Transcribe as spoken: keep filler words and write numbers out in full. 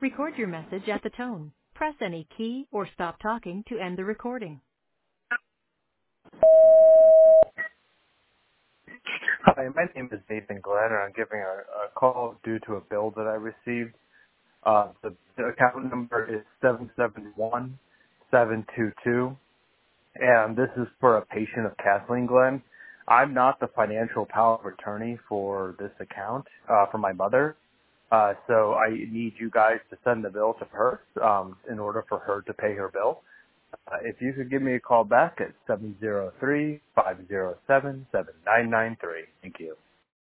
Record your message at the tone. Press any key or stop talking to end the recording. Hi, my name is Nathan Glenn, and I'm giving a, a call due to a bill that I received. Uh, the, the account number is seven seven one seven two two, and this is for a patient of Kathleen Glenn. I'm not the financial power of attorney for this account uh, for my mother, uh, so I need you guys to send the bill to her um, in order for her to pay her bill. Uh, if you could give me a call back at seven zero three, five zero seven, seven nine nine three. Thank you.